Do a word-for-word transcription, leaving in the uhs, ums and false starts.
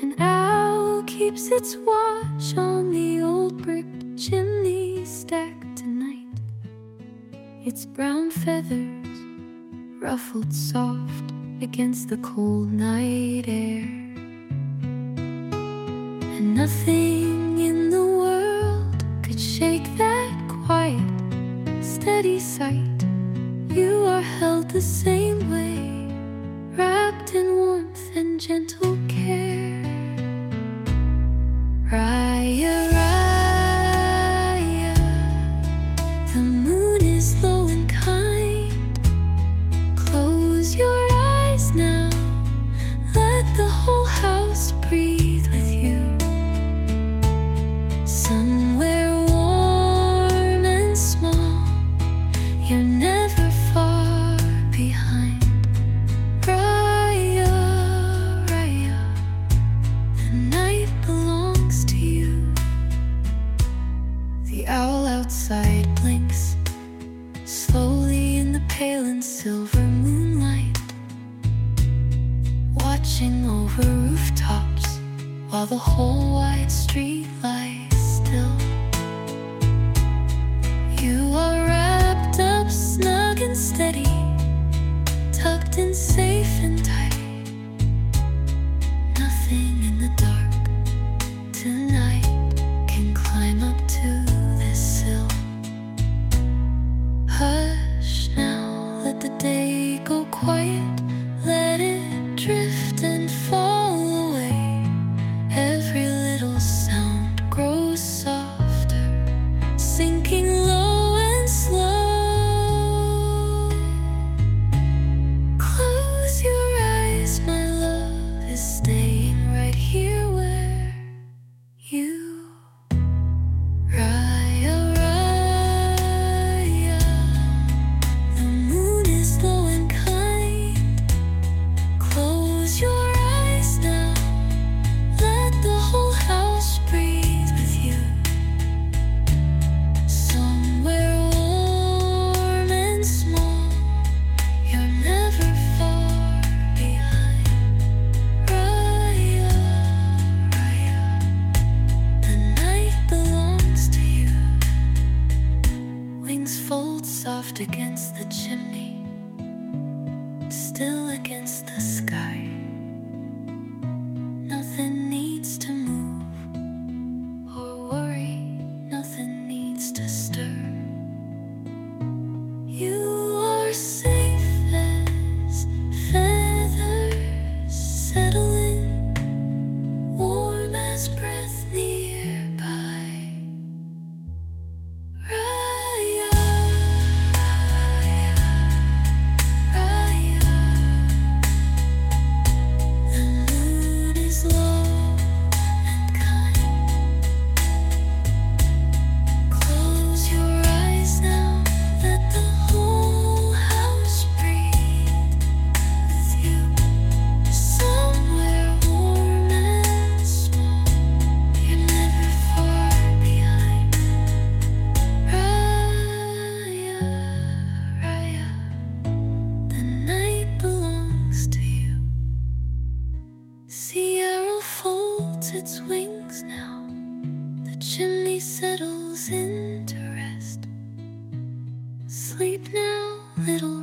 An owl keeps its watch on the old brick chimney stack tonight. Its brown feathers ruffled soft against the cold night air. And nothing in the world could shake that quiet, steady sight. You are held the same way, wrapped in warmth and gentle care. Raya, Raya, the moon is low and kind. Close your eyes now, let the whole house breathe with you. Somewhere warm and small, you're never far behind. Raya, Raya, the night belongs to you. The owl outside blinks slowly in the pale and silver moonlight, watching over rooftops while the whole wide street lies still. You are wrapped up snug and steady, tucked in safe and tight. Nothing in the dark tonight can climb up to this sill. Hush now, let the day go quiet, let it drift and fall away. Every little sound grows softer, sinking low and slow. Close your eyes, my love is staying right here where you. Raya, Raya, the moon is low and kind. Close your eyes now, let the whole house breathe with you. Somewhere warm and small, you're never far behind. Raya, Raya, the night belongs to you. Wings fold soft against the chimney, still against the sky. Nothing needs to move or worry, nothing needs to stir. You are safe as feathers settling, warm as breath nearby. Raya, Raya, the moon is low and kind. Close your eyes now, let the whole house breathe with you. Somewhere warm and small, you're never far behind. Raya, Raya, the night belongs to you. Sierra folds its wings now, the chimney settles into rest. Sleep now, little